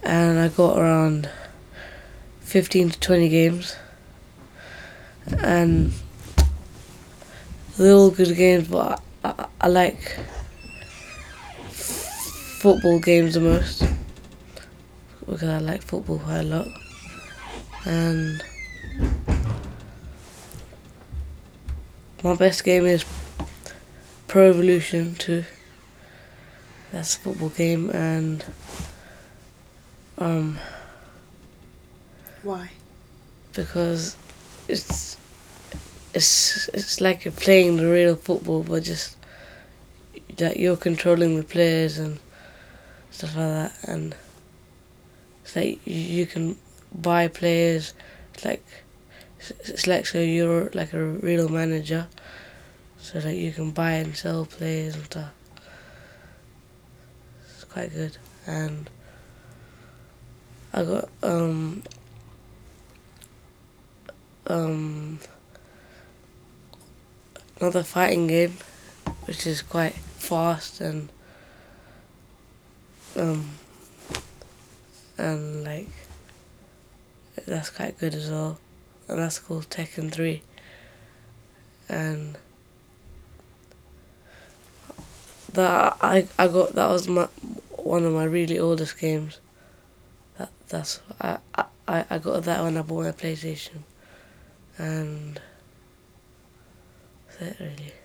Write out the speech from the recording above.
and I got around 15 to 20 games, and they're all good games, but I like football games the most because I like football quite a lot. And my best game is Pro Evolution 2. That's a football game, and Why? because it's like you're playing the real football, but just that you're controlling the players and stuff like that, and it's like you can buy players, like it's like so you're like a real manager, so that you can buy and sell players and stuff. It's quite good, and I got another fighting game, which is quite fast um and like that's quite good as well, and that's called Tekken 3. And that was my one of my really oldest games. That's I got that when I bought my PlayStation, and that's it really.